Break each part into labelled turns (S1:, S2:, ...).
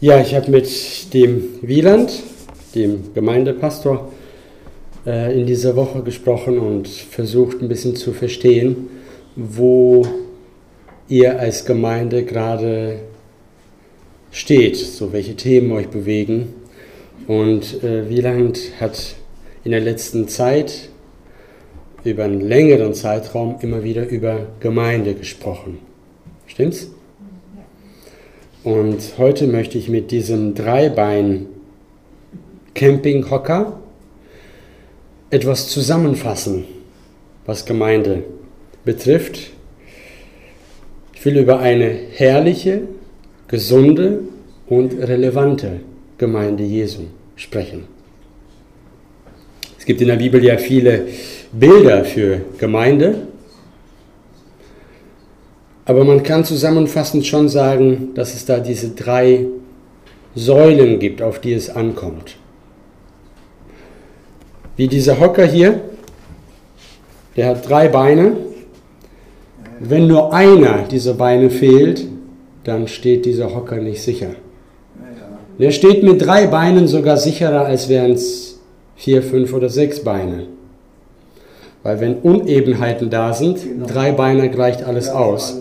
S1: Ja, ich habe mit dem Wieland, dem Gemeindepastor, in dieser Woche gesprochen und versucht ein bisschen zu verstehen, wo ihr als Gemeinde gerade steht, so welche Themen euch bewegen. Und Wieland hat in der letzten Zeit über einen längeren Zeitraum immer wieder über Gemeinde gesprochen. Stimmt's? Und heute möchte ich mit diesem Dreibein-Campinghocker etwas zusammenfassen, was Gemeinde betrifft. Ich will über eine herrliche, gesunde und relevante Gemeinde Jesu sprechen. Es gibt in der Bibel ja viele Bilder für Gemeinde, aber man kann zusammenfassend schon sagen, dass es da diese 3 Säulen gibt, auf die es ankommt. Wie dieser Hocker hier, der hat 3 Beine. Wenn nur einer dieser Beine fehlt, dann steht dieser Hocker nicht sicher. Der steht mit 3 Beinen sogar sicherer, als wären es 4, 5 oder 6 Beine. Weil wenn Unebenheiten da sind, 3 Beine reicht alles aus.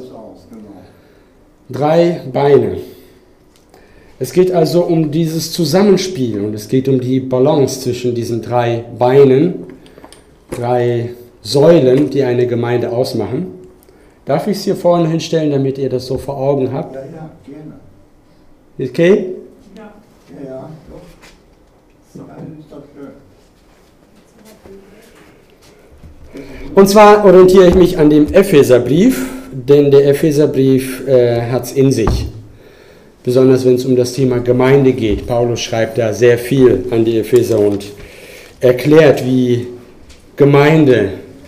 S1: 3 Beine. Es geht also um dieses Zusammenspiel und es geht um die Balance zwischen diesen 3 Beinen, 3 Säulen, die eine Gemeinde ausmachen. Darf ich es hier vorne hinstellen, damit ihr das so vor Augen habt?
S2: Ja, gerne.
S1: Okay?
S2: Ja. Ja, doch. Dann ist das schön.
S1: Und zwar orientiere ich mich an dem Epheserbrief, denn der Epheserbrief hat es in sich. Besonders wenn es um das Thema Gemeinde geht. Paulus schreibt da sehr viel an die Epheser und erklärt, wie Gemeinde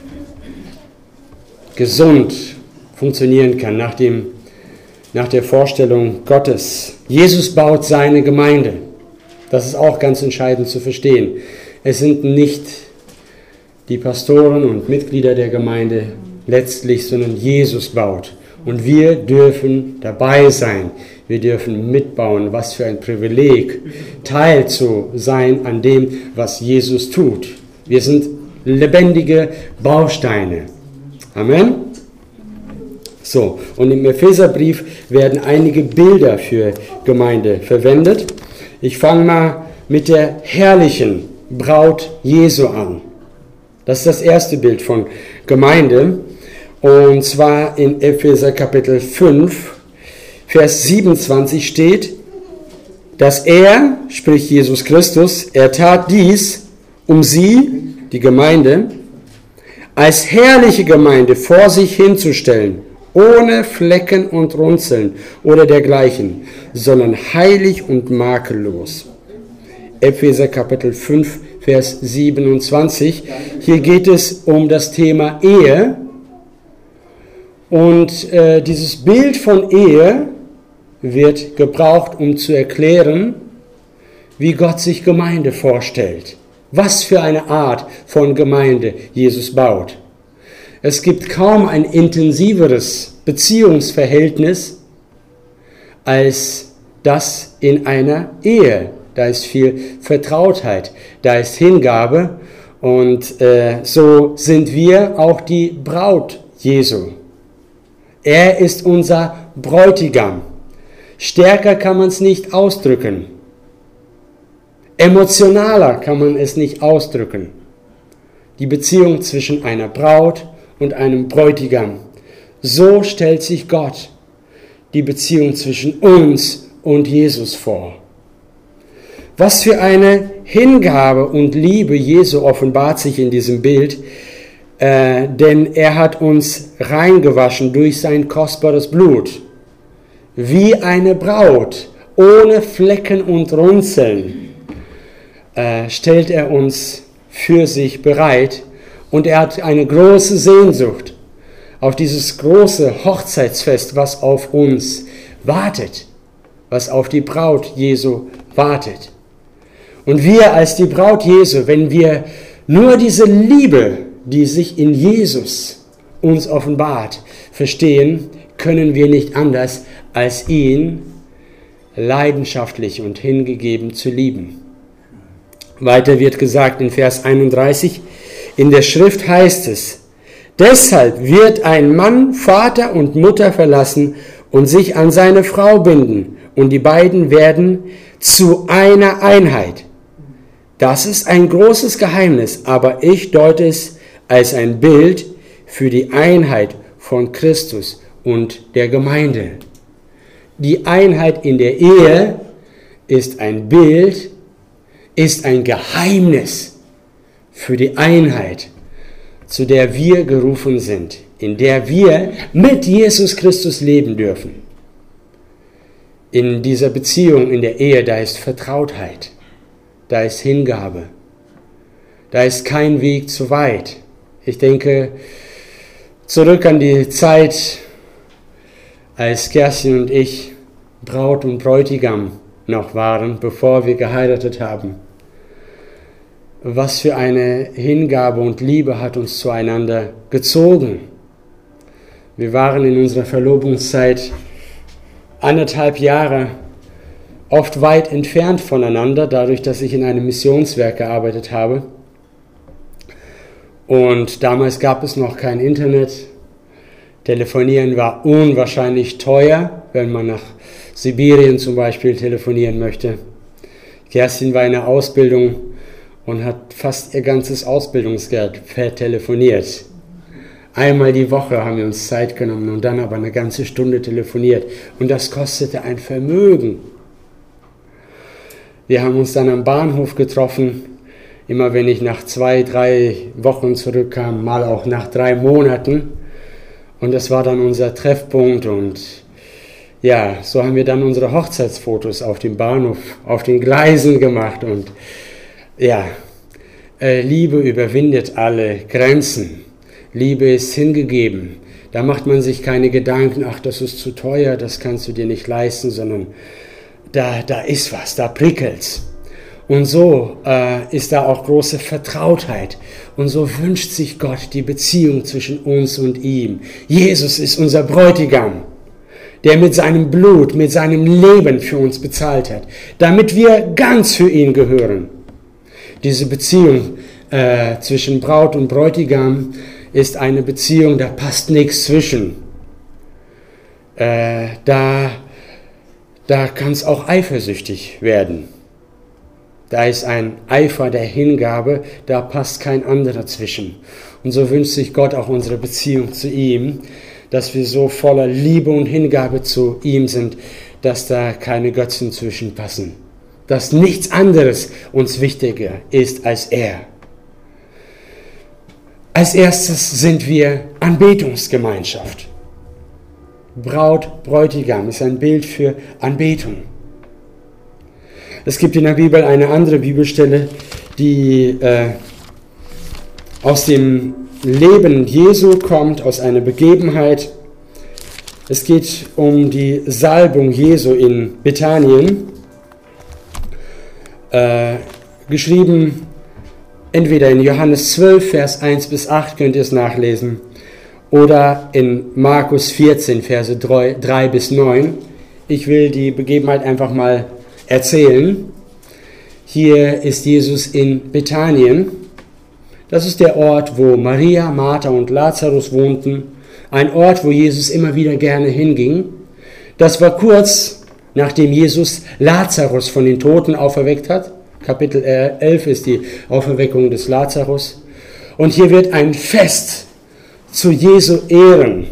S1: gesund funktionieren kann nach der Vorstellung Gottes. Jesus baut seine Gemeinde. Das ist auch ganz entscheidend zu verstehen. Es sind nicht die Pastoren und Mitglieder der Gemeinde letztlich, sondern Jesus baut. Und wir dürfen dabei sein. Wir dürfen mitbauen. Was für ein Privileg, Teil zu sein an dem, was Jesus tut. Wir sind lebendige Bausteine. Amen. So, und im Epheserbrief werden einige Bilder für Gemeinde verwendet. Ich fange mal mit der herrlichen Braut Jesu an. Das ist das erste Bild von Gemeinde. Und zwar in Epheser Kapitel 5, Vers 27 steht, dass er, sprich Jesus Christus, er tat dies, um sie, die Gemeinde, als herrliche Gemeinde vor sich hinzustellen, ohne Flecken und Runzeln oder dergleichen, sondern heilig und makellos. Epheser Kapitel 5, Vers 27. Hier geht es um das Thema Ehe. Und dieses Bild von Ehe wird gebraucht, um zu erklären, wie Gott sich Gemeinde vorstellt. Was für eine Art von Gemeinde Jesus baut. Es gibt kaum ein intensiveres Beziehungsverhältnis als das in einer Ehe. Da ist viel Vertrautheit, da ist Hingabe und so sind wir auch die Braut Jesu. Er ist unser Bräutigam. Stärker kann man es nicht ausdrücken. Emotionaler kann man es nicht ausdrücken. Die Beziehung zwischen einer Braut und einem Bräutigam. So stellt sich Gott die Beziehung zwischen uns und Jesus vor. Was für eine Hingabe und Liebe Jesu offenbart sich in diesem Bild, denn er hat uns reingewaschen durch sein kostbares Blut. Wie eine Braut, ohne Flecken und Runzeln, stellt er uns für sich bereit. Und er hat eine große Sehnsucht auf dieses große Hochzeitsfest, was auf uns wartet, was auf die Braut Jesu wartet. Und wir als die Braut Jesu, wenn wir nur diese Liebe, die sich in Jesus uns offenbart, verstehen, können wir nicht anders als ihn leidenschaftlich und hingegeben zu lieben. Weiter wird gesagt in Vers 31, in der Schrift heißt es, deshalb wird ein Mann Vater und Mutter verlassen und sich an seine Frau binden, und die beiden werden zu einer Einheit. Das ist ein großes Geheimnis, aber ich deute es als ein Bild für die Einheit von Christus und der Gemeinde. Die Einheit in der Ehe ist ein Bild, ist ein Geheimnis für die Einheit, zu der wir gerufen sind, in der wir mit Jesus Christus leben dürfen. In dieser Beziehung, in der Ehe, da ist Vertrautheit, da ist Hingabe, da ist kein Weg zu weit. Ich denke zurück an die Zeit, als Kerstin und ich Braut und Bräutigam noch waren, bevor wir geheiratet haben. Was für eine Hingabe und Liebe hat uns zueinander gezogen. Wir waren in unserer Verlobungszeit 1,5 Jahre oft weit entfernt voneinander, dadurch, dass ich in einem Missionswerk gearbeitet habe. Und damals gab es noch kein Internet. Telefonieren war unwahrscheinlich teuer, wenn man nach Sibirien zum Beispiel telefonieren möchte. Kerstin war in der Ausbildung und hat fast ihr ganzes Ausbildungsgeld vertelefoniert. Einmal die Woche haben wir uns Zeit genommen und dann aber eine ganze Stunde telefoniert. Und das kostete ein Vermögen. Wir haben uns dann am Bahnhof getroffen. Immer wenn ich nach 2-3 Wochen zurückkam, mal auch nach 3 Monaten. Und das war dann unser Treffpunkt. Und ja, so haben wir dann unsere Hochzeitsfotos auf dem Bahnhof, auf den Gleisen gemacht. Und ja, Liebe überwindet alle Grenzen. Liebe ist hingegeben. Da macht man sich keine Gedanken, ach, das ist zu teuer, das kannst du dir nicht leisten, sondern da ist was, da prickelt's. Und so ist da auch große Vertrautheit. Und so wünscht sich Gott die Beziehung zwischen uns und ihm. Jesus ist unser Bräutigam, der mit seinem Blut, mit seinem Leben für uns bezahlt hat, damit wir ganz für ihn gehören. Diese Beziehung zwischen Braut und Bräutigam ist eine Beziehung, da passt nichts zwischen. Da kann es auch eifersüchtig werden. Da ist ein Eifer der Hingabe, da passt kein anderer zwischen. Und so wünscht sich Gott auch unsere Beziehung zu ihm, dass wir so voller Liebe und Hingabe zu ihm sind, dass da keine Götzen zwischenpassen. Dass nichts anderes uns wichtiger ist als er. Als erstes sind wir Anbetungsgemeinschaft. Braut, Bräutigam ist ein Bild für Anbetung. Es gibt in der Bibel eine andere Bibelstelle, die aus dem Leben Jesu kommt, aus einer Begebenheit. Es geht um die Salbung Jesu in Bethanien. Geschrieben entweder in Johannes 12, Vers 1 bis 8 könnt ihr es nachlesen, oder in Markus 14, Verse 3 bis 9. Ich will die Begebenheit einfach mal erzählen. Hier ist Jesus in Bethanien. Das ist der Ort, wo Maria, Martha und Lazarus wohnten. Ein Ort, wo Jesus immer wieder gerne hinging. Das war kurz nachdem Jesus Lazarus von den Toten auferweckt hat. Kapitel 11 ist die Auferweckung des Lazarus. Und hier wird ein Fest zu Jesu Ehren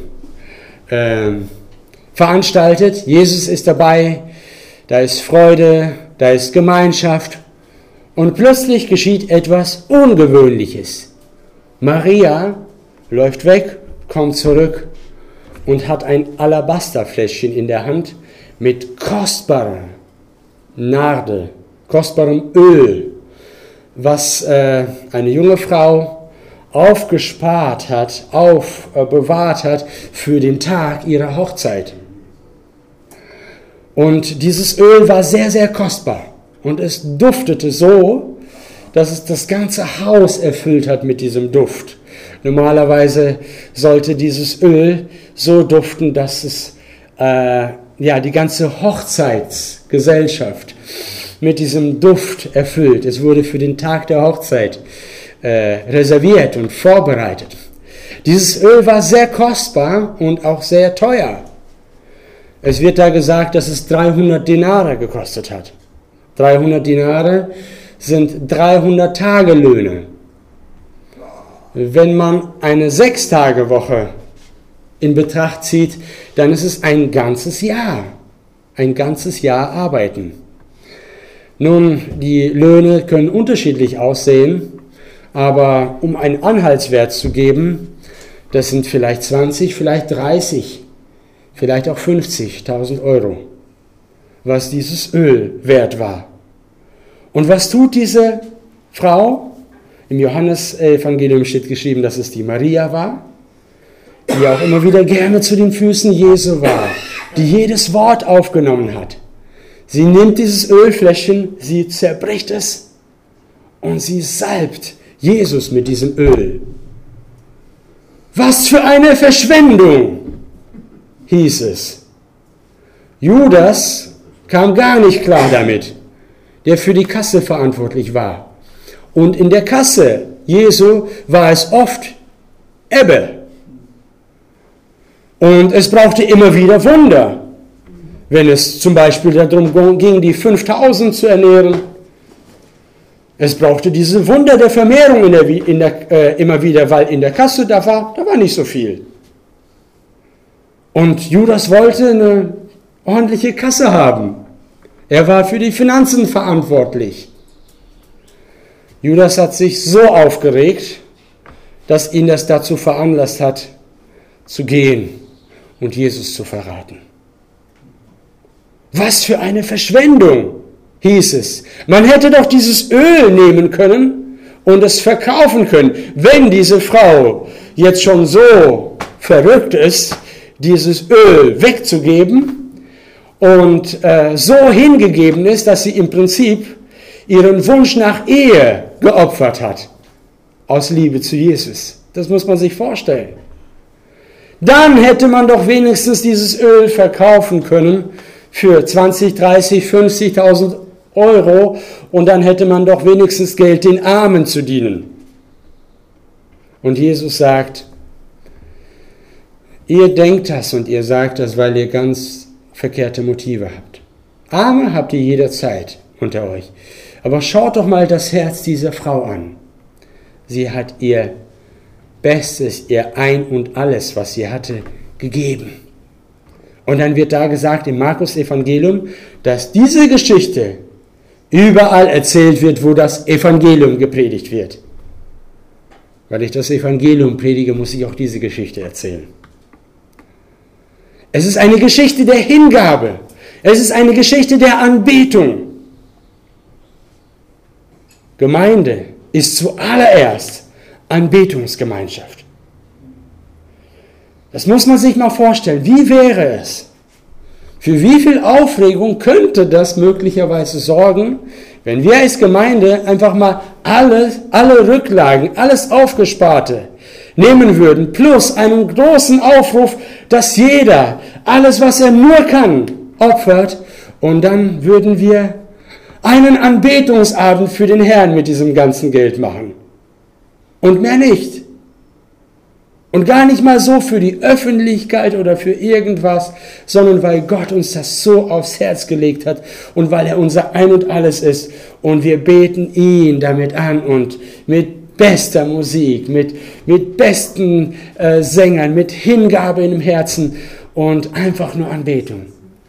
S1: veranstaltet. Jesus ist dabei, da ist Freude, da ist Gemeinschaft. Und plötzlich geschieht etwas Ungewöhnliches. Maria läuft weg, kommt zurück und hat ein Alabasterfläschchen in der Hand mit kostbarer Narde, kostbarem Öl, was eine junge Frau aufgespart hat, bewahrt hat für den Tag ihrer Hochzeit. Und dieses Öl war sehr, sehr kostbar. Und es duftete so, dass es das ganze Haus erfüllt hat mit diesem Duft. Normalerweise sollte dieses Öl so duften, dass es die ganze Hochzeitsgesellschaft mit diesem Duft erfüllt. Es wurde für den Tag der Hochzeit reserviert und vorbereitet. Dieses Öl war sehr kostbar und auch sehr teuer. Es wird da gesagt, dass es 300 Dinare gekostet hat. 300 Dinare sind 300 Tagelöhne. Wenn man eine 6-Tage-Woche in Betracht zieht, dann ist es ein ganzes Jahr. Ein ganzes Jahr arbeiten. Nun, die Löhne können unterschiedlich aussehen, aber um einen Anhaltswert zu geben, das sind vielleicht 20, vielleicht 30, vielleicht auch 50.000 Euro, was dieses Öl wert war. Und was tut diese Frau? Im Johannesevangelium steht geschrieben, dass es die Maria war, die auch immer wieder gerne zu den Füßen Jesu war, die jedes Wort aufgenommen hat. Sie nimmt dieses Ölfläschchen, sie zerbricht es und sie salbt Jesus mit diesem Öl. Was für eine Verschwendung, hieß es. Judas kam gar nicht klar damit, der für die Kasse verantwortlich war. Und in der Kasse Jesu war es oft Ebbe. Und es brauchte immer wieder Wunder, wenn es zum Beispiel darum ging, die 5000 zu ernähren. Es brauchte diese Wunder der Vermehrung immer wieder, weil in der Kasse da war nicht so viel. Und Judas wollte eine ordentliche Kasse haben. Er war für die Finanzen verantwortlich. Judas hat sich so aufgeregt, dass ihn das dazu veranlasst hat, zu gehen und Jesus zu verraten. Was für eine Verschwendung, hieß es. Man hätte doch dieses Öl nehmen können und es verkaufen können, wenn diese Frau jetzt schon so verrückt ist, dieses Öl wegzugeben und so hingegeben ist, dass sie im Prinzip ihren Wunsch nach Ehe geopfert hat, aus Liebe zu Jesus. Das muss man sich vorstellen. Dann hätte man doch wenigstens dieses Öl verkaufen können für 20, 30, 50.000 Euro und dann hätte man doch wenigstens Geld den Armen zu dienen. Und Jesus sagt, ihr denkt das und ihr sagt das, weil ihr ganz verkehrte Motive habt. Arme habt ihr jederzeit unter euch. Aber schaut doch mal das Herz dieser Frau an. Sie hat ihr Bestes, ihr Ein und Alles, was sie hatte, gegeben. Und dann wird da gesagt im Markus-Evangelium, dass diese Geschichte überall erzählt wird, wo das Evangelium gepredigt wird. Weil ich das Evangelium predige, muss ich auch diese Geschichte erzählen. Es ist eine Geschichte der Hingabe. Es ist eine Geschichte der Anbetung. Gemeinde ist zuallererst Anbetungsgemeinschaft. Das muss man sich mal vorstellen. Wie wäre es? Für wie viel Aufregung könnte das möglicherweise sorgen, wenn wir als Gemeinde einfach mal alle Rücklagen, alles Aufgesparte nehmen würden, plus einen großen Aufruf, dass jeder alles, was er nur kann, opfert, und dann würden wir einen Anbetungsabend für den Herrn mit diesem ganzen Geld machen. Und mehr nicht. Und gar nicht mal so für die Öffentlichkeit oder für irgendwas, sondern weil Gott uns das so aufs Herz gelegt hat und weil er unser Ein und Alles ist. Und wir beten ihn damit an und mit bester Musik, mit besten Sängern, mit Hingabe in dem Herzen und einfach nur Anbetung.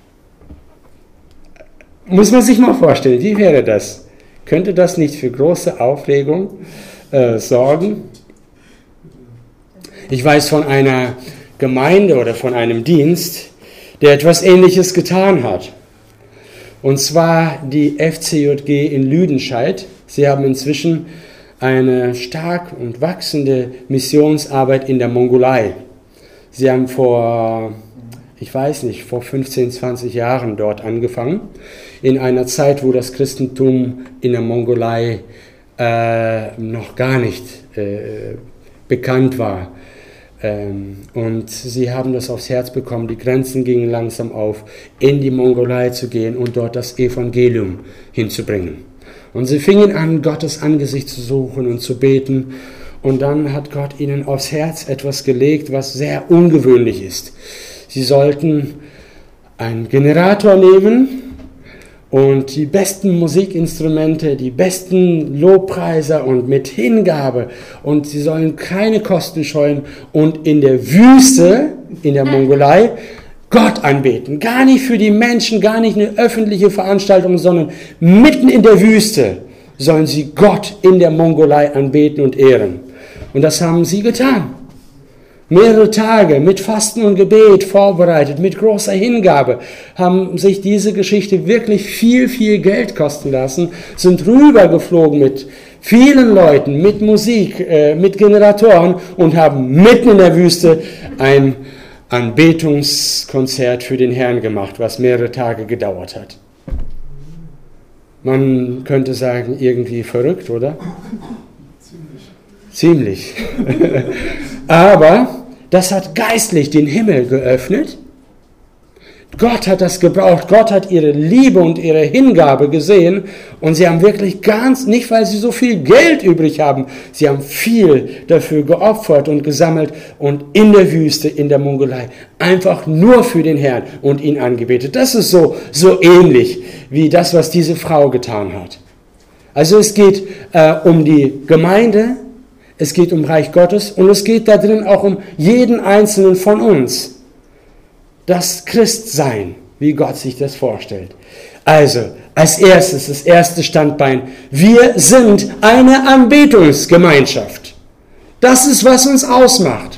S1: Muss man sich mal vorstellen, wie wäre das? Könnte das nicht für große Aufregung sorgen? Ich weiß von einer Gemeinde oder von einem Dienst, der etwas Ähnliches getan hat. Und zwar die FCJG in Lüdenscheid. Sie haben inzwischen eine stark und wachsende Missionsarbeit in der Mongolei. Sie haben vor 15, 20 Jahren dort angefangen, in einer Zeit, wo das Christentum in der Mongolei noch gar nicht bekannt war. Und sie haben das aufs Herz bekommen, die Grenzen gingen langsam auf, in die Mongolei zu gehen und dort das Evangelium hinzubringen. Und sie fingen an, Gottes Angesicht zu suchen und zu beten. Und dann hat Gott ihnen aufs Herz etwas gelegt, was sehr ungewöhnlich ist. Sie sollten einen Generator nehmen und die besten Musikinstrumente, die besten Lobpreiser und mit Hingabe. Und sie sollen keine Kosten scheuen und in der Wüste, in der Mongolei, Gott anbeten. Gar nicht für die Menschen, gar nicht eine öffentliche Veranstaltung, sondern mitten in der Wüste sollen sie Gott in der Mongolei anbeten und ehren. Und das haben sie getan. Mehrere Tage mit Fasten und Gebet vorbereitet, mit großer Hingabe, haben sich diese Geschichte wirklich viel, viel Geld kosten lassen, sind rübergeflogen mit vielen Leuten, mit Musik, mit Generatoren und haben mitten in der Wüste ein Anbetungskonzert für den Herrn gemacht, was mehrere Tage gedauert hat. Man könnte sagen, irgendwie verrückt, oder? Ziemlich. Aber das hat geistlich den Himmel geöffnet. Gott hat das gebraucht. Gott hat ihre Liebe und ihre Hingabe gesehen. Und sie haben wirklich nicht weil sie so viel Geld übrig haben, sie haben viel dafür geopfert und gesammelt und in der Wüste, in der Mongolei, einfach nur für den Herrn und ihn angebetet. Das ist so ähnlich wie das, was diese Frau getan hat. Also es geht um die Gemeinde, es geht um Reich Gottes und es geht da drin auch um jeden Einzelnen von uns. Das Christsein, wie Gott sich das vorstellt. Also, als erstes, das erste Standbein, wir sind eine Anbetungsgemeinschaft. Das ist, was uns ausmacht.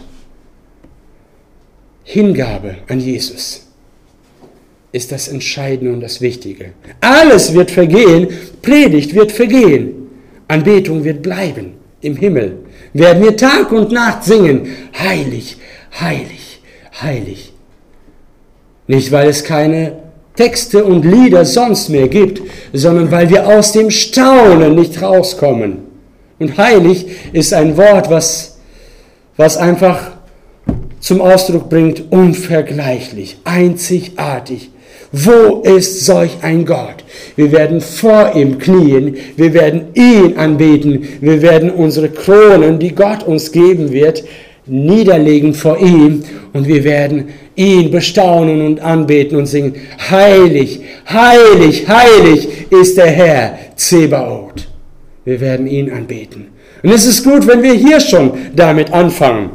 S1: Hingabe an Jesus ist das Entscheidende und das Wichtige. Alles wird vergehen, Predigt wird vergehen, Anbetung wird bleiben. Im Himmel werden wir Tag und Nacht singen, heilig, heilig, heilig. Nicht, weil es keine Texte und Lieder sonst mehr gibt, sondern weil wir aus dem Staunen nicht rauskommen. Und heilig ist ein Wort, was einfach zum Ausdruck bringt, unvergleichlich, einzigartig. Wo ist solch ein Gott? Wir werden vor ihm knien, wir werden ihn anbeten, wir werden unsere Kronen, die Gott uns geben wird, niederlegen vor ihm und wir werden ihn bestaunen und anbeten und singen, heilig, heilig, heilig ist der Herr Zebaoth. Wir werden ihn anbeten. Und es ist gut, wenn wir hier schon damit anfangen.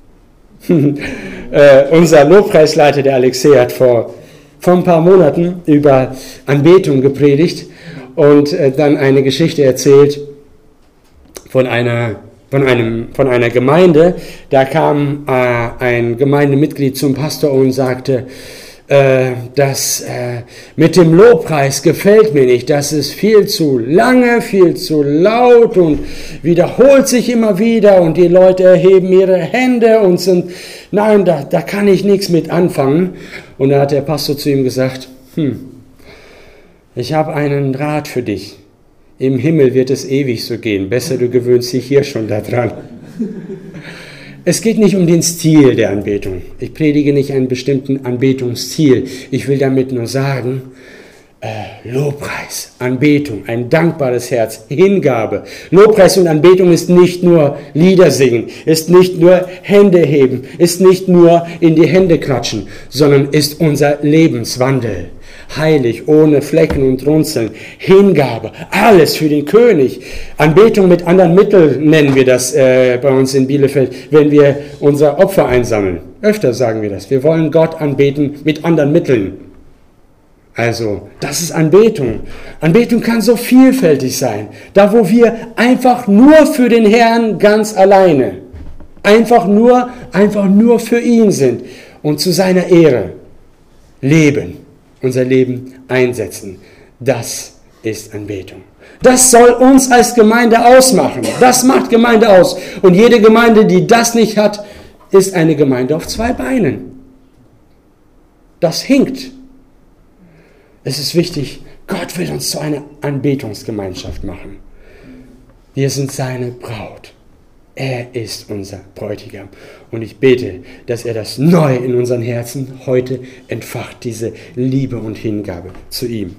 S1: Unser Lobpreisleiter, der Alexei, hat vor ein paar Monaten über Anbetung gepredigt und dann eine Geschichte erzählt von einer Gemeinde. Da kam ein Gemeindemitglied zum Pastor und sagte, das mit dem Lobpreis gefällt mir nicht, das ist viel zu lange, viel zu laut und wiederholt sich immer wieder und die Leute erheben ihre Hände und sind, nein, da kann ich nichts mit anfangen. Und da hat der Pastor zu ihm gesagt, ich habe einen Rat für dich. Im Himmel wird es ewig so gehen. Besser, du gewöhnst dich hier schon daran. Es geht nicht um den Stil der Anbetung. Ich predige nicht einen bestimmten Anbetungsstil. Ich will damit nur sagen, Lobpreis, Anbetung, ein dankbares Herz, Hingabe. Lobpreis und Anbetung ist nicht nur Lieder singen, ist nicht nur Hände heben, ist nicht nur in die Hände klatschen, sondern ist unser Lebenswandel. Heilig, ohne Flecken und Runzeln, Hingabe, alles für den König. Anbetung mit anderen Mitteln nennen wir das bei uns in Bielefeld, wenn wir unser Opfer einsammeln. Öfter sagen wir das. Wir wollen Gott anbeten mit anderen Mitteln. Also, das ist Anbetung. Anbetung kann so vielfältig sein. Da, wo wir einfach nur für den Herrn ganz alleine, einfach nur für ihn sind und zu seiner Ehre leben. Unser Leben einsetzen. Das ist Anbetung. Das soll uns als Gemeinde ausmachen. Das macht Gemeinde aus. Und jede Gemeinde, die das nicht hat, ist eine Gemeinde auf zwei Beinen. Das hinkt. Es ist wichtig, Gott will uns zu einer Anbetungsgemeinschaft machen. Wir sind seine Braut. Er ist unser Bräutigam. Und ich bete, dass er das neu in unseren Herzen heute entfacht, diese Liebe und Hingabe zu ihm.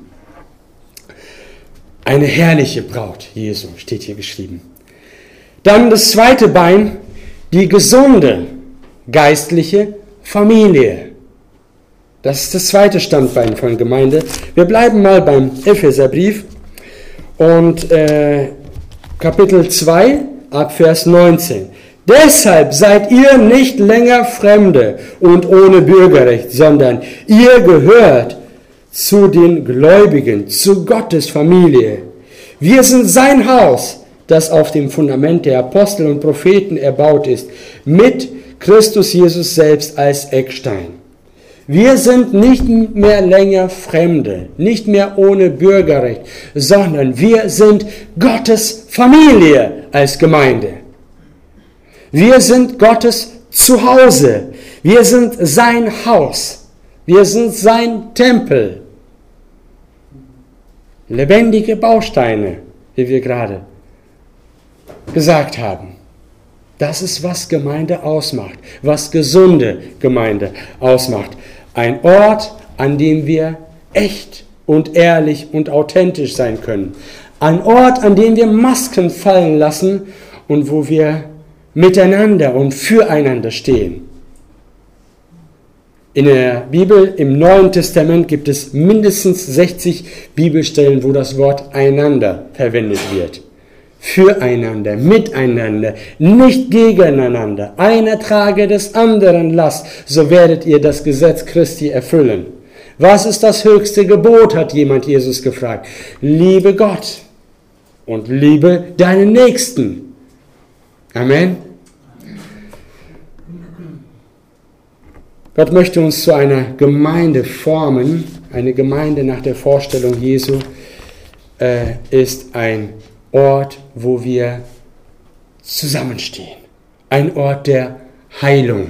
S1: Eine herrliche Braut Jesu steht hier geschrieben. Dann das zweite Bein, die gesunde geistliche Familie. Das ist das zweite Standbein von Gemeinde. Wir bleiben mal beim Epheserbrief und Kapitel 2 ab Vers 19. Deshalb seid ihr nicht länger Fremde und ohne Bürgerrecht, sondern ihr gehört zu den Gläubigen, zu Gottes Familie. Wir sind sein Haus, das auf dem Fundament der Apostel und Propheten erbaut ist, mit Christus Jesus selbst als Eckstein. Wir sind nicht mehr länger Fremde, nicht mehr ohne Bürgerrecht, sondern wir sind Gottes Familie als Gemeinde. Wir sind Gottes Zuhause. Wir sind sein Haus. Wir sind sein Tempel. Lebendige Bausteine, wie wir gerade gesagt haben. Das ist, was Gemeinde ausmacht, was gesunde Gemeinde ausmacht. Ein Ort, an dem wir echt und ehrlich und authentisch sein können. Ein Ort, an dem wir Masken fallen lassen und wo wir miteinander und füreinander stehen. In der Bibel, im Neuen Testament, gibt es mindestens 60 Bibelstellen, wo das Wort einander verwendet wird. Füreinander, miteinander, nicht gegeneinander. Einer trage des anderen Last, so werdet ihr das Gesetz Christi erfüllen. Was ist das höchste Gebot, hat jemand Jesus gefragt. Liebe Gott und liebe deinen Nächsten. Amen. Gott möchte uns zu einer Gemeinde formen. Eine Gemeinde nach der Vorstellung Jesu ist ein Ort, wo wir zusammenstehen. Ein Ort der Heilung.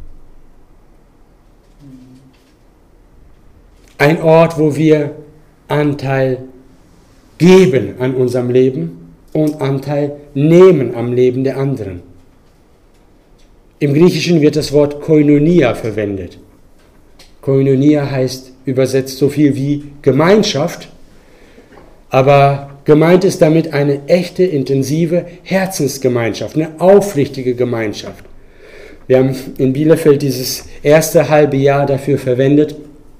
S1: Ein Ort, wo wir Anteil geben an unserem Leben und Anteil nehmen am Leben der anderen. Im Griechischen wird das Wort Koinonia verwendet. Koinonia heißt übersetzt so viel wie Gemeinschaft, aber gemeint ist damit eine echte, intensive Herzensgemeinschaft, eine aufrichtige Gemeinschaft. Wir haben in Bielefeld dieses erste halbe Jahr dafür verwendet,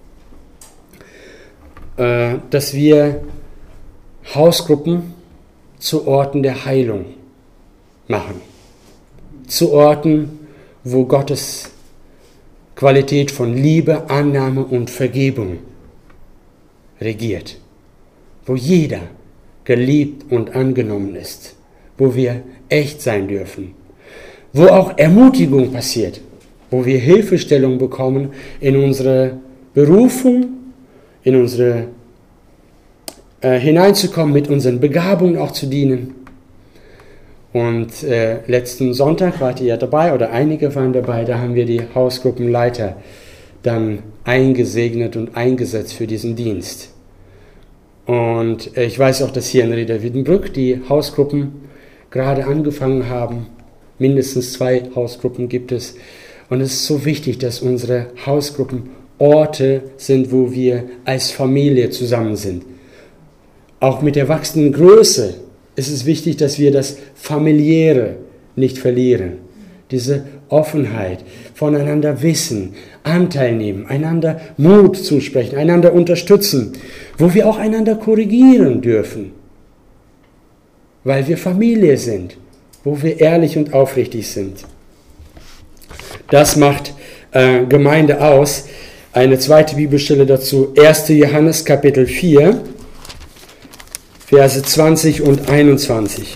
S1: dass wir Hausgruppen zu Orten der Heilung machen. Zu Orten, wo Gottes Qualität von Liebe, Annahme und Vergebung regiert. Wo jeder geliebt und angenommen ist. Wo wir echt sein dürfen. Wo auch Ermutigung passiert. Wo wir Hilfestellung bekommen in unsere Berufung, in unsere hineinzukommen, mit unseren Begabungen auch zu dienen. Und letzten Sonntag wart ihr ja dabei, oder einige waren dabei, da haben wir die Hausgruppenleiter dann eingesegnet und eingesetzt für diesen Dienst. Und ich weiß auch, dass hier in Rheda-Wiedenbrück die Hausgruppen gerade angefangen haben. Mindestens 2 Hausgruppen gibt es. Und es ist so wichtig, dass unsere Hausgruppen Orte sind, wo wir als Familie zusammen sind. Auch mit der wachsenden Größe ist es wichtig, dass wir das Familiäre nicht verlieren. Diese Offenheit, voneinander wissen, Anteil nehmen, einander Mut zusprechen, einander unterstützen, wo wir auch einander korrigieren dürfen, weil wir Familie sind, wo wir ehrlich und aufrichtig sind. Das macht Gemeinde aus. Eine zweite Bibelstelle dazu, 1. Johannes Kapitel 4, Verse 20 und 21.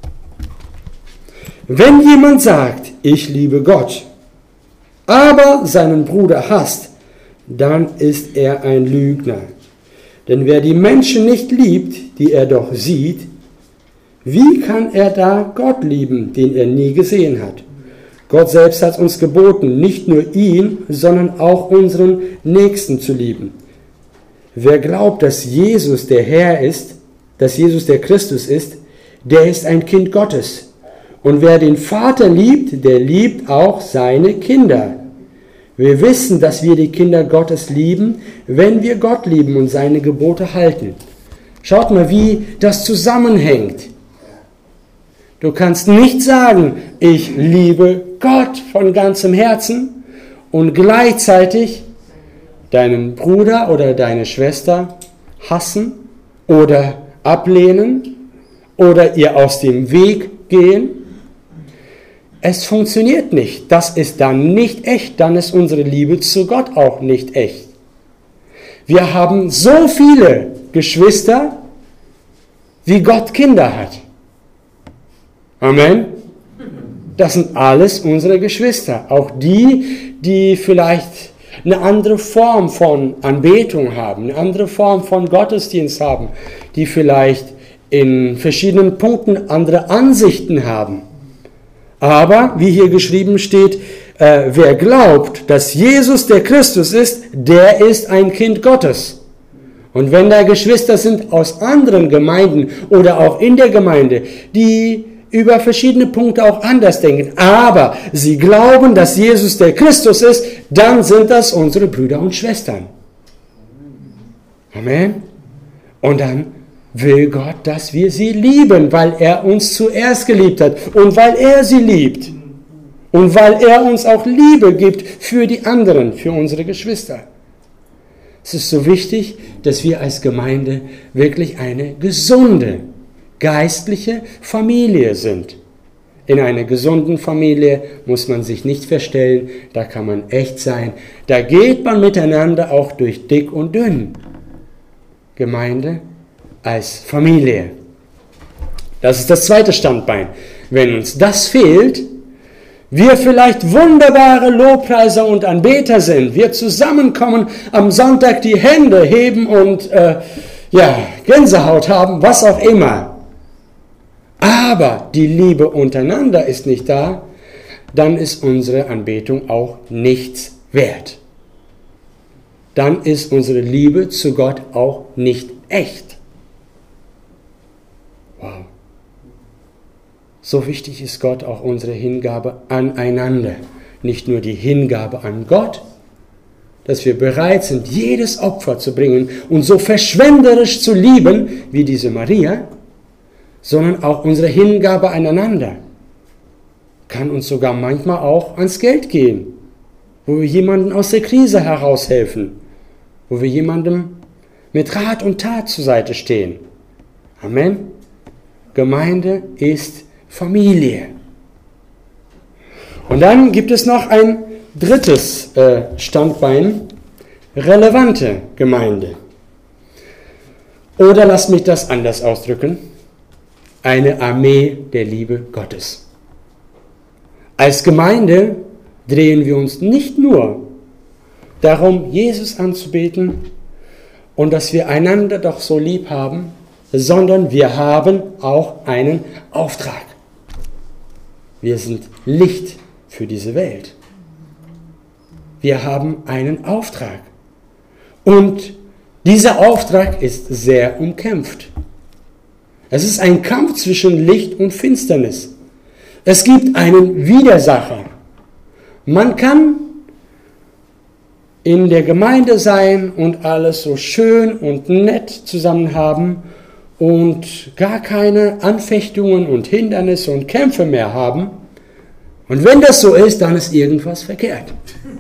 S1: Wenn jemand sagt, ich liebe Gott, aber seinen Bruder hasst, dann ist er ein Lügner. Denn wer die Menschen nicht liebt, die er doch sieht, wie kann er da Gott lieben, den er nie gesehen hat? Gott selbst hat uns geboten, nicht nur ihn, sondern auch unseren Nächsten zu lieben. Wer glaubt, dass Jesus der Herr ist, dass Jesus der Christus ist, der ist ein Kind Gottes. Und wer den Vater liebt, der liebt auch seine Kinder. Wir wissen, dass wir die Kinder Gottes lieben, wenn wir Gott lieben und seine Gebote halten. Schaut mal, wie das zusammenhängt. Du kannst nicht sagen, ich liebe Gott von ganzem Herzen und gleichzeitig deinen Bruder oder deine Schwester hassen oder ablehnen oder ihr aus dem Weg gehen. Es funktioniert nicht. Das ist dann nicht echt. Dann ist unsere Liebe zu Gott auch nicht echt. Wir haben so viele Geschwister, wie Gott Kinder hat. Amen. Das sind alles unsere Geschwister. Auch die, die vielleicht eine andere Form von Anbetung haben, eine andere Form von Gottesdienst haben, die vielleicht in verschiedenen Punkten andere Ansichten haben. Aber, wie hier geschrieben steht, wer glaubt, dass Jesus der Christus ist, der ist ein Kind Gottes. Und wenn da Geschwister sind aus anderen Gemeinden oder auch in der Gemeinde, die über verschiedene Punkte auch anders denken, aber sie glauben, dass Jesus der Christus ist, dann sind das unsere Brüder und Schwestern. Amen. Und dann will Gott, dass wir sie lieben, weil er uns zuerst geliebt hat und weil er sie liebt und weil er uns auch Liebe gibt für die anderen, für unsere Geschwister. Es ist so wichtig, dass wir als Gemeinde wirklich eine gesunde, geistliche Familie sind. In einer gesunden Familie muss man sich nicht verstellen, da kann man echt sein. Da geht man miteinander auch durch dick und dünn. Gemeinde als Familie. Das ist das zweite Standbein. Wenn uns das fehlt, wir vielleicht wunderbare Lobpreiser und Anbeter sind, wir zusammenkommen, am Sonntag die Hände heben und Gänsehaut haben, was auch immer. Aber die Liebe untereinander ist nicht da, dann ist unsere Anbetung auch nichts wert. Dann ist unsere Liebe zu Gott auch nicht echt. Wow. So wichtig ist Gott auch unsere Hingabe aneinander. Nicht nur die Hingabe an Gott, dass wir bereit sind, jedes Opfer zu bringen und so verschwenderisch zu lieben wie diese Maria, sondern auch unsere Hingabe aneinander. Kann uns sogar manchmal auch ans Geld gehen, wo wir jemandem aus der Krise heraushelfen, wo wir jemandem mit Rat und Tat zur Seite stehen. Amen. Gemeinde ist Familie. Und dann gibt es noch ein drittes Standbein, relevante Gemeinde. Oder lass mich das anders ausdrücken, eine Armee der Liebe Gottes. Als Gemeinde drehen wir uns nicht nur darum, Jesus anzubeten und dass wir einander doch so lieb haben, sondern wir haben auch einen Auftrag. Wir sind Licht für diese Welt. Wir haben einen Auftrag. Und dieser Auftrag ist sehr umkämpft. Es ist ein Kampf zwischen Licht und Finsternis. Es gibt einen Widersacher. Man kann in der Gemeinde sein und alles so schön und nett zusammen haben und gar keine Anfechtungen und Hindernisse und Kämpfe mehr haben. Und wenn das so ist, dann ist irgendwas verkehrt.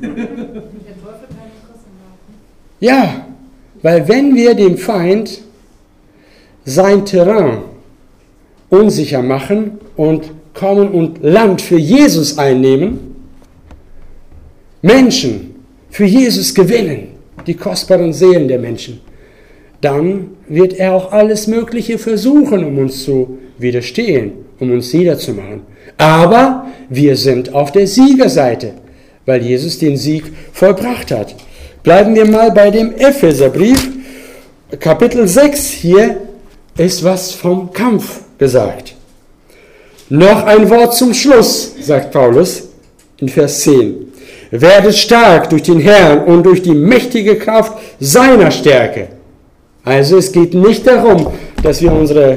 S1: Ja, weil wenn wir dem Feind sein Terrain unsicher machen und kommen und Land für Jesus einnehmen, Menschen für Jesus gewinnen, die kostbaren Seelen der Menschen, dann wird er auch alles Mögliche versuchen, um uns zu widerstehen, um uns niederzumachen. Aber wir sind auf der Siegerseite, weil Jesus den Sieg vollbracht hat. Bleiben wir mal bei dem Epheserbrief, Kapitel 6. Hier ist was vom Kampf gesagt. Noch ein Wort zum Schluss, sagt Paulus in Vers 10. Werdet stark durch den Herrn und durch die mächtige Kraft seiner Stärke. Also es geht nicht darum, dass wir unsere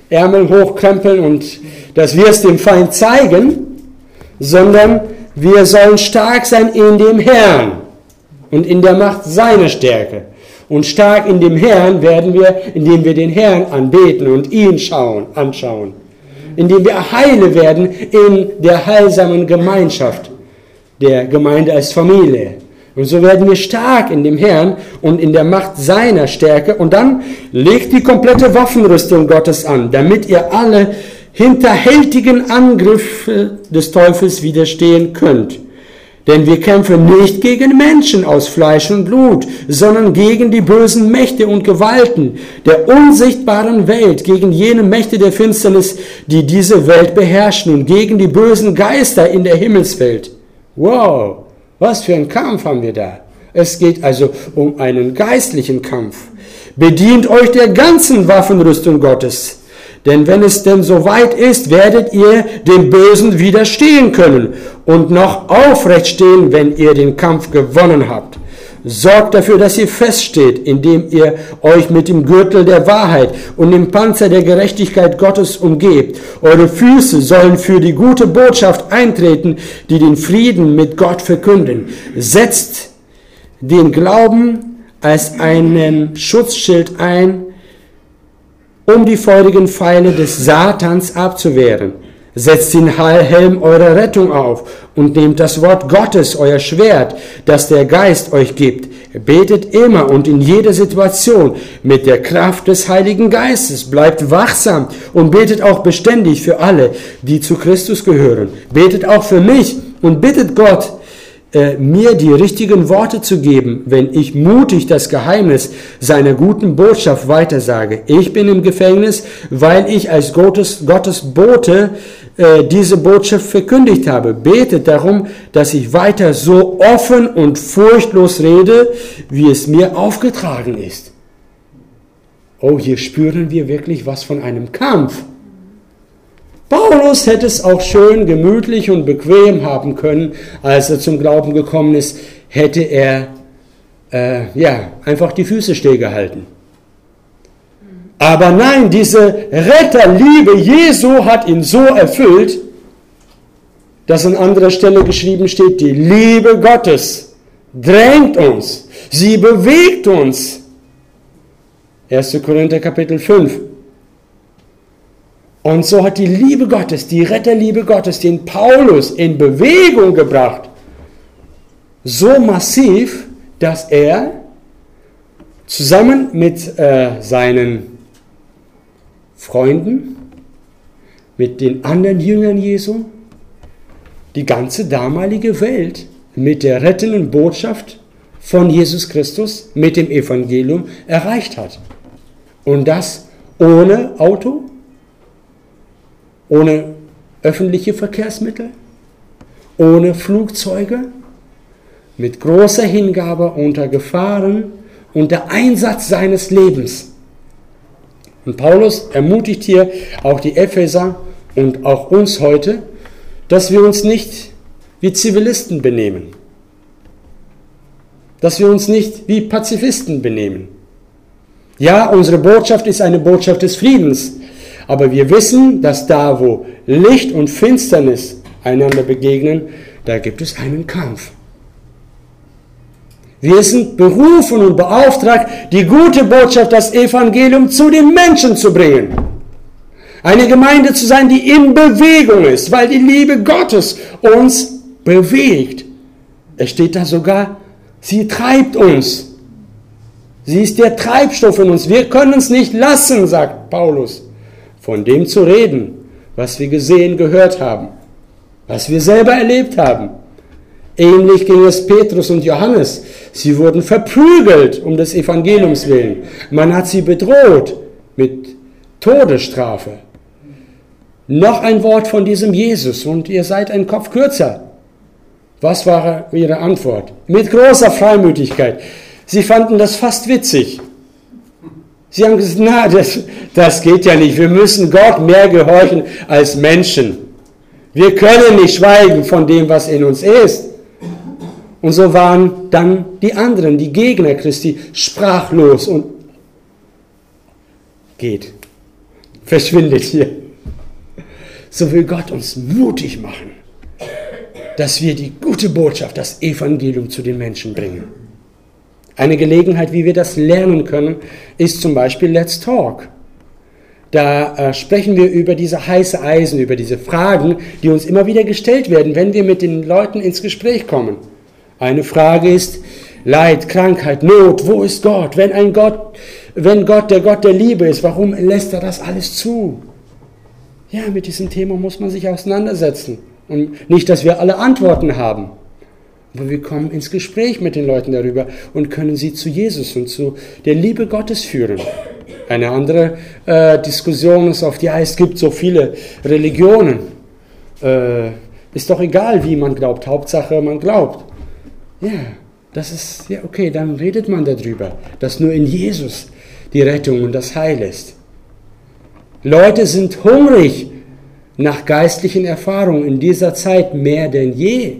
S1: Ärmel hochkrempeln und dass wir es dem Feind zeigen, sondern wir sollen stark sein in dem Herrn und in der Macht seiner Stärke. Und stark in dem Herrn werden wir, indem wir den Herrn anbeten und ihn anschauen. Indem wir heile werden in der heilsamen Gemeinschaft der Gemeinde als Familie. Und so werden wir stark in dem Herrn und in der Macht seiner Stärke. Und dann legt die komplette Waffenrüstung Gottes an, damit ihr alle hinterhältigen Angriffe des Teufels widerstehen könnt. Denn wir kämpfen nicht gegen Menschen aus Fleisch und Blut, sondern gegen die bösen Mächte und Gewalten der unsichtbaren Welt, gegen jene Mächte der Finsternis, die diese Welt beherrschen und gegen die bösen Geister in der Himmelswelt. Wow, was für ein Kampf haben wir da. Es geht also um einen geistlichen Kampf. Bedient euch der ganzen Waffenrüstung Gottes. Denn wenn es denn soweit ist, werdet ihr dem Bösen widerstehen können und noch aufrecht stehen, wenn ihr den Kampf gewonnen habt. Sorgt dafür, dass ihr feststeht, indem ihr euch mit dem Gürtel der Wahrheit und dem Panzer der Gerechtigkeit Gottes umgebt. Eure Füße sollen für die gute Botschaft eintreten, die den Frieden mit Gott verkünden. Setzt den Glauben als einen Schutzschild ein, um die feurigen Pfeile des Satans abzuwehren. Setzt den Helm eurer Rettung auf und nehmt das Wort Gottes, euer Schwert, das der Geist euch gibt. Betet immer und in jeder Situation mit der Kraft des Heiligen Geistes. Bleibt wachsam und betet auch beständig für alle, die zu Christus gehören. Betet auch für mich und bittet Gott, mir die richtigen Worte zu geben, wenn ich mutig das Geheimnis seiner guten Botschaft weitersage. Ich bin im Gefängnis, weil ich als Gottes Bote diese Botschaft verkündigt habe. Betet darum, dass ich weiter so offen und furchtlos rede, wie es mir aufgetragen ist. Oh, hier spüren wir wirklich was von einem Kampf. Paulus hätte es auch schön, gemütlich und bequem haben können, als er zum Glauben gekommen ist, hätte er einfach die Füße stillgehalten. Aber nein, diese Retterliebe Jesu hat ihn so erfüllt, dass an anderer Stelle geschrieben steht, die Liebe Gottes drängt uns, sie bewegt uns. 1. Korinther Kapitel 5. Und so hat die Liebe Gottes, die Retterliebe Gottes, den Paulus in Bewegung gebracht. So massiv, dass er zusammen mit seinen Freunden, mit den anderen Jüngern Jesu, die ganze damalige Welt mit der rettenden Botschaft von Jesus Christus, mit dem Evangelium erreicht hat. Und das ohne Auto, ohne öffentliche Verkehrsmittel, ohne Flugzeuge, mit großer Hingabe unter Gefahren, unter Einsatz seines Lebens. Und Paulus ermutigt hier auch die Epheser und auch uns heute, dass wir uns nicht wie Zivilisten benehmen, dass wir uns nicht wie Pazifisten benehmen. Ja, unsere Botschaft ist eine Botschaft des Friedens, aber wir wissen, dass da, wo Licht und Finsternis einander begegnen, da gibt es einen Kampf. Wir sind berufen und beauftragt, die gute Botschaft, das Evangelium zu den Menschen zu bringen. Eine Gemeinde zu sein, die in Bewegung ist, weil die Liebe Gottes uns bewegt. Es steht da sogar, sie treibt uns. Sie ist der Treibstoff in uns. Wir können uns nicht lassen, sagt Paulus, von dem zu reden, was wir gesehen, gehört haben, was wir selber erlebt haben. Ähnlich ging es Petrus und Johannes. Sie wurden verprügelt um des Evangeliums willen. Man hat sie bedroht mit Todesstrafe. Noch ein Wort von diesem Jesus und ihr seid ein Kopf kürzer. Was war ihre Antwort? Mit großer Freimütigkeit. Sie fanden das fast witzig. Sie haben gesagt, na, das geht ja nicht. Wir müssen Gott mehr gehorchen als Menschen. Wir können nicht schweigen von dem, was in uns ist. Und so waren dann die anderen, die Gegner Christi, sprachlos und geht. verschwindet hier. So will Gott uns mutig machen, dass wir die gute Botschaft, das Evangelium zu den Menschen bringen. Eine Gelegenheit, wie wir das lernen können, ist zum Beispiel Let's Talk. Da sprechen wir über diese heiße Eisen, über diese Fragen, die uns immer wieder gestellt werden, wenn wir mit den Leuten ins Gespräch kommen. Eine Frage ist Leid, Krankheit, Not, wo ist Gott? Wenn Gott der Gott der Liebe ist, warum lässt er das alles zu? Ja, mit diesem Thema muss man sich auseinandersetzen. Und nicht, dass wir alle Antworten haben. Aber wir kommen ins Gespräch mit den Leuten darüber und können sie zu Jesus und zu der Liebe Gottes führen. Eine andere Diskussion ist oft, ja, es gibt so viele Religionen. Ist doch egal, wie man glaubt. Hauptsache, man glaubt. Ja, das ist, ja, okay, dann redet man darüber, dass nur in Jesus die Rettung und das Heil ist. Leute sind hungrig nach geistlichen Erfahrungen in dieser Zeit mehr denn je.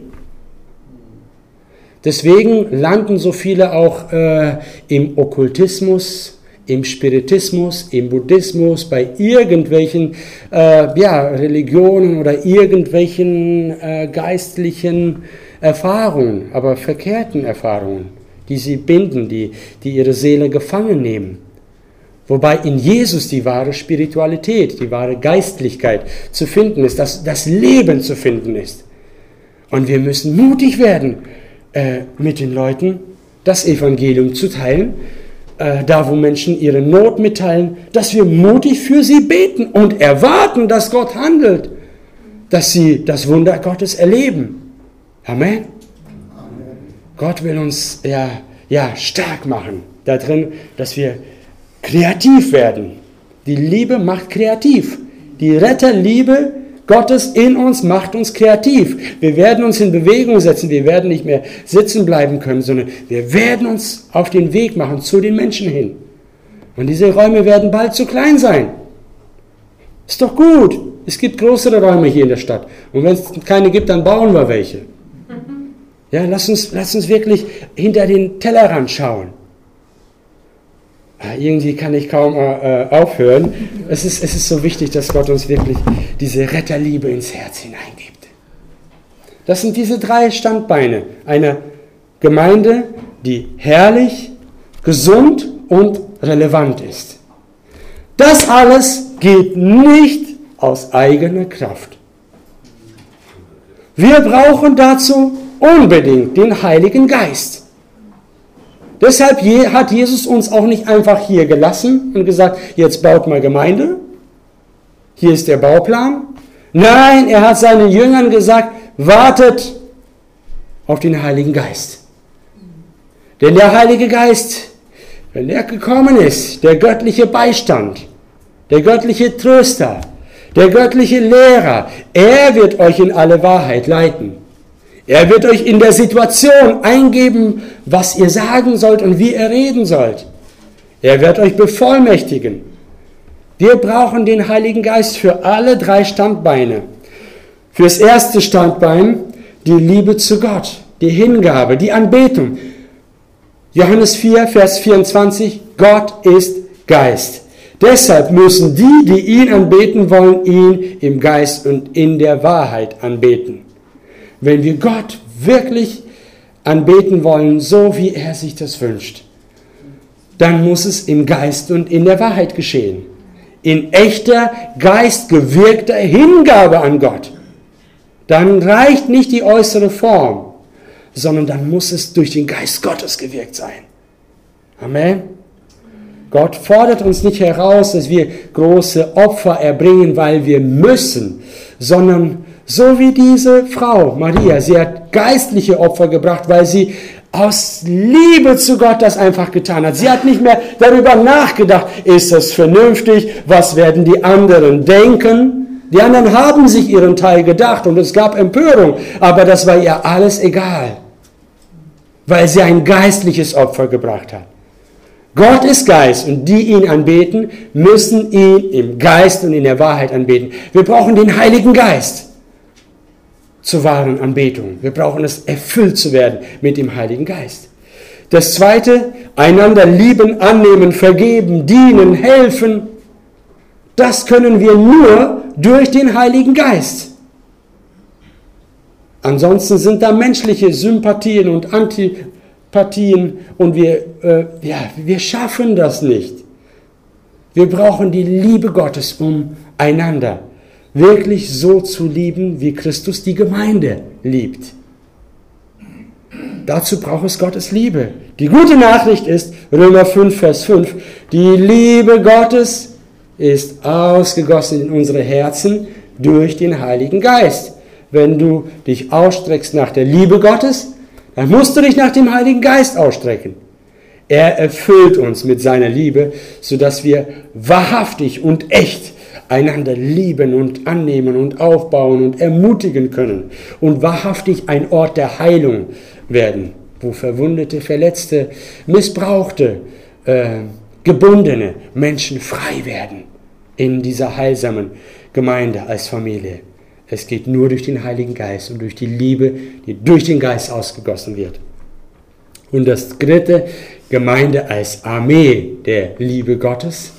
S1: Deswegen landen so viele auch im Okkultismus, im Spiritismus, im Buddhismus, bei irgendwelchen Religionen oder irgendwelchen geistlichen Erfahrungen, aber verkehrten Erfahrungen, die sie binden, die ihre Seele gefangen nehmen. Wobei in Jesus die wahre Spiritualität, die wahre Geistlichkeit zu finden ist, das Leben zu finden ist. Und wir müssen mutig werden, mit den Leuten das Evangelium zu teilen, da wo Menschen ihre Not mitteilen, dass wir mutig für sie beten und erwarten, dass Gott handelt, dass sie das Wunder Gottes erleben. Amen. Gott will uns stark machen darin, dass wir kreativ werden. Die Liebe macht kreativ. Die Retterliebe Gottes in uns macht uns kreativ. Wir werden uns in Bewegung setzen. Wir werden nicht mehr sitzen bleiben können, sondern wir werden uns auf den Weg machen zu den Menschen hin. Und diese Räume werden bald zu klein sein. Ist doch gut. Es gibt größere Räume hier in der Stadt. Und wenn es keine gibt, dann bauen wir welche. Ja, lass uns wirklich hinter den Tellerrand schauen. Irgendwie kann ich kaum aufhören. Es ist so wichtig, dass Gott uns wirklich diese Retterliebe ins Herz hineingibt. Das sind diese 3 Standbeine einer Gemeinde, die herrlich, gesund und relevant ist. Das alles geht nicht aus eigener Kraft. Wir brauchen dazu unbedingt den Heiligen Geist. Deshalb hat Jesus uns auch nicht einfach hier gelassen und gesagt, jetzt baut mal Gemeinde. Hier ist der Bauplan. Nein, er hat seinen Jüngern gesagt, wartet auf den Heiligen Geist. Denn der Heilige Geist, wenn er gekommen ist, der göttliche Beistand, der göttliche Tröster, der göttliche Lehrer, er wird euch in alle Wahrheit leiten. Er wird euch in der Situation eingeben, was ihr sagen sollt und wie ihr reden sollt. Er wird euch bevollmächtigen. Wir brauchen den Heiligen Geist für alle 3 Standbeine. Für das erste Standbein die Liebe zu Gott, die Hingabe, die Anbetung. Johannes 4, Vers 24, Gott ist Geist. Deshalb müssen die ihn anbeten wollen, ihn im Geist und in der Wahrheit anbeten. Wenn wir Gott wirklich anbeten wollen, so wie er sich das wünscht, dann muss es im Geist und in der Wahrheit geschehen. In echter, geistgewirkter Hingabe an Gott. Dann reicht nicht die äußere Form, sondern dann muss es durch den Geist Gottes gewirkt sein. Amen. Gott fordert uns nicht heraus, dass wir große Opfer erbringen, weil wir müssen, sondern so wie diese Frau, Maria, sie hat geistliche Opfer gebracht, weil sie aus Liebe zu Gott das einfach getan hat. Sie hat nicht mehr darüber nachgedacht, ist es vernünftig, was werden die anderen denken? Die anderen haben sich ihren Teil gedacht und es gab Empörung, aber das war ihr alles egal, weil sie ein geistliches Opfer gebracht hat. Gott ist Geist und die ihn anbeten, müssen ihn im Geist und in der Wahrheit anbeten. Wir brauchen den Heiligen Geist zur wahren Anbetung. Wir brauchen es, erfüllt zu werden mit dem Heiligen Geist. Das zweite, einander lieben, annehmen, vergeben, dienen, helfen. Das können wir nur durch den Heiligen Geist. Ansonsten sind da menschliche Sympathien und Antipathien und wir schaffen das nicht. Wir brauchen die Liebe Gottes, um einander wirklich so zu lieben, wie Christus die Gemeinde liebt. Dazu braucht es Gottes Liebe. Die gute Nachricht ist, Römer 5, Vers 5, die Liebe Gottes ist ausgegossen in unsere Herzen durch den Heiligen Geist. Wenn du dich ausstreckst nach der Liebe Gottes, dann musst du dich nach dem Heiligen Geist ausstrecken. Er erfüllt uns mit seiner Liebe, sodass wir wahrhaftig und echt einander lieben und annehmen und aufbauen und ermutigen können und wahrhaftig ein Ort der Heilung werden, wo Verwundete, Verletzte, Missbrauchte, gebundene Menschen frei werden in dieser heilsamen Gemeinde als Familie. Es geht nur durch den Heiligen Geist und durch die Liebe, die durch den Geist ausgegossen wird. Und das dritte, Gemeinde als Armee der Liebe Gottes,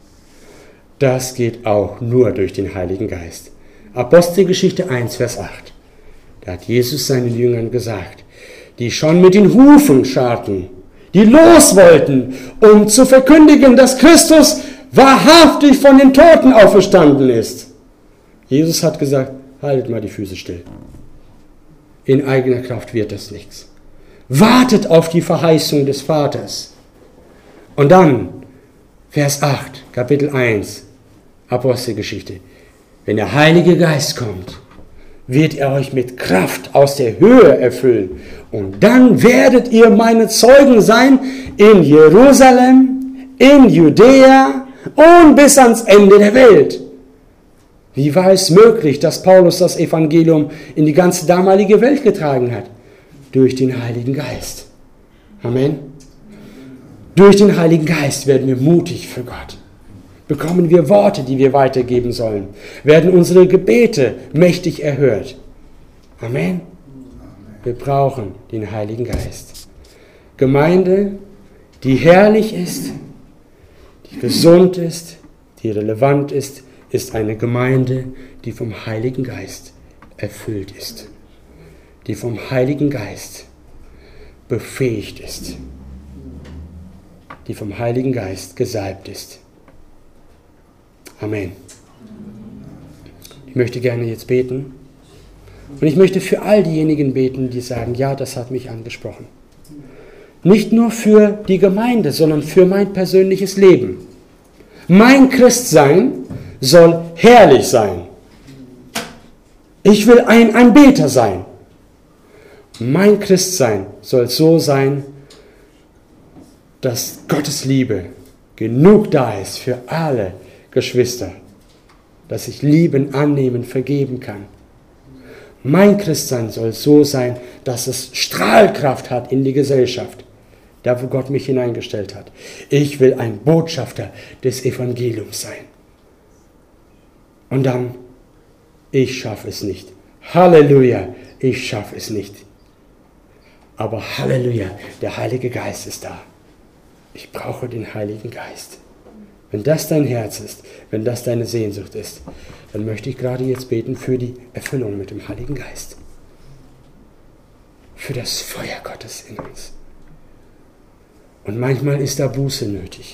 S1: das geht auch nur durch den Heiligen Geist. Apostelgeschichte 1, Vers 8. Da hat Jesus seinen Jüngern gesagt, die schon mit den Hufen scharten, die los wollten, um zu verkündigen, dass Christus wahrhaftig von den Toten auferstanden ist. Jesus hat gesagt, haltet mal die Füße still. In eigener Kraft wird das nichts. Wartet auf die Verheißung des Vaters. Und dann, Vers 8, Kapitel 1, Apostelgeschichte. Wenn der Heilige Geist kommt, wird er euch mit Kraft aus der Höhe erfüllen. Und dann werdet ihr meine Zeugen sein in Jerusalem, in Judäa und bis ans Ende der Welt. Wie war es möglich, dass Paulus das Evangelium in die ganze damalige Welt getragen hat? Durch den Heiligen Geist. Amen. Durch den Heiligen Geist werden wir mutig für Gott. Bekommen wir Worte, die wir weitergeben sollen. Werden unsere Gebete mächtig erhört. Amen. Wir brauchen den Heiligen Geist. Gemeinde, die herrlich ist, die gesund ist, die relevant ist, ist eine Gemeinde, die vom Heiligen Geist erfüllt ist. Die vom Heiligen Geist befähigt ist. Die vom Heiligen Geist gesalbt ist. Amen. Ich möchte gerne jetzt beten. Und ich möchte für all diejenigen beten, die sagen, ja, das hat mich angesprochen. Nicht nur für die Gemeinde, sondern für mein persönliches Leben. Mein Christsein soll herrlich sein. Ich will ein Anbeter sein. Mein Christsein soll so sein, dass Gottes Liebe genug da ist für alle Geschwister, dass ich lieben, annehmen, vergeben kann. Mein Christsein soll so sein, dass es Strahlkraft hat in die Gesellschaft, da wo Gott mich hineingestellt hat. Ich will ein Botschafter des Evangeliums sein. Und dann, ich schaffe es nicht. Halleluja, ich schaffe es nicht. Aber Halleluja, der Heilige Geist ist da. Ich brauche den Heiligen Geist. Wenn das dein Herz ist, wenn das deine Sehnsucht ist, dann möchte ich gerade jetzt beten für die Erfüllung mit dem Heiligen Geist. Für das Feuer Gottes in uns. Und manchmal ist da Buße nötig.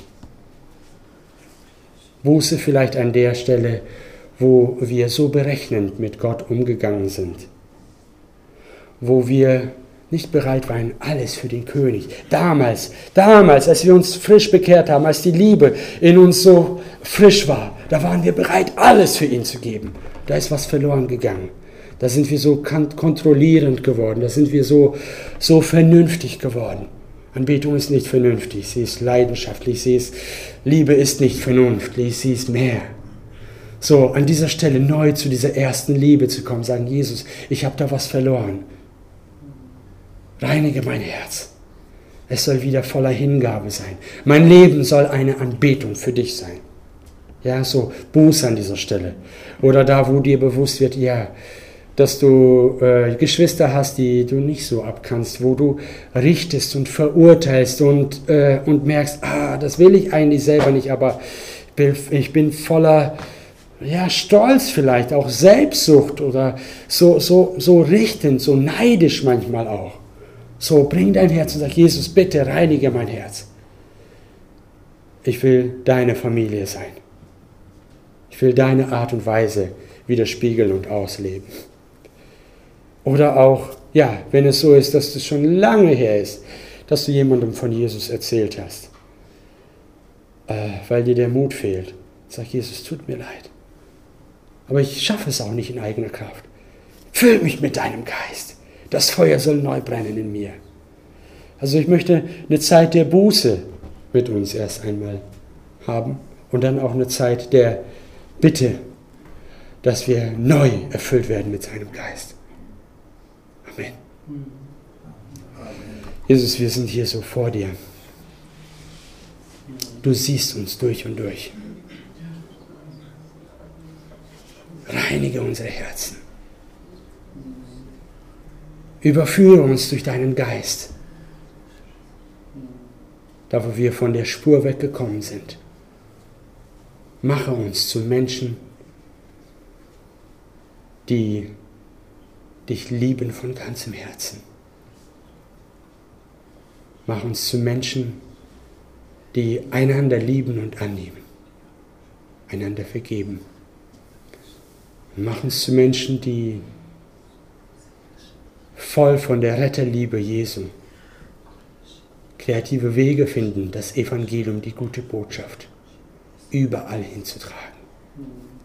S1: Buße vielleicht an der Stelle, wo wir so berechnend mit Gott umgegangen sind. Wo wir nicht bereit waren, alles für den König. Damals, als wir uns frisch bekehrt haben, als die Liebe in uns so frisch war, da waren wir bereit, alles für ihn zu geben. Da ist was verloren gegangen. Da sind wir so kontrollierend geworden. Da sind wir so vernünftig geworden. Anbetung ist nicht vernünftig. Sie ist leidenschaftlich. Liebe ist nicht vernünftig. Sie ist mehr. So, an dieser Stelle neu zu dieser ersten Liebe zu kommen, sagen, Jesus, ich habe da was verloren. Reinige mein Herz. Es soll wieder voller Hingabe sein. Mein Leben soll eine Anbetung für dich sein. Ja, so Buße an dieser Stelle. Oder da, wo dir bewusst wird, ja, dass du Geschwister hast, die du nicht so abkannst, wo du richtest und verurteilst und merkst, das will ich eigentlich selber nicht, aber Ich bin voller Stolz vielleicht, auch Selbstsucht oder so richtend, so neidisch manchmal auch. So, bring dein Herz und sag, Jesus, bitte reinige mein Herz. Ich will deine Familie sein. Ich will deine Art und Weise widerspiegeln und ausleben. Oder auch, wenn es so ist, dass es schon lange her ist, dass du jemandem von Jesus erzählt hast, weil dir der Mut fehlt. Sag, Jesus, tut mir leid. Aber ich schaffe es auch nicht in eigener Kraft. Füll mich mit deinem Geist. Das Feuer soll neu brennen in mir. Also ich möchte eine Zeit der Buße mit uns erst einmal haben und dann auch eine Zeit der Bitte, dass wir neu erfüllt werden mit seinem Geist. Amen. Jesus, wir sind hier so vor dir. Du siehst uns durch und durch. Reinige unsere Herzen. Überführe uns durch deinen Geist. Da, wo wir von der Spur weggekommen sind. Mache uns zu Menschen, die dich lieben von ganzem Herzen. Mach uns zu Menschen, die einander lieben und annehmen, einander vergeben. Mach uns zu Menschen, die voll von der Retterliebe Jesu kreative Wege finden, das Evangelium, die gute Botschaft, überall hinzutragen.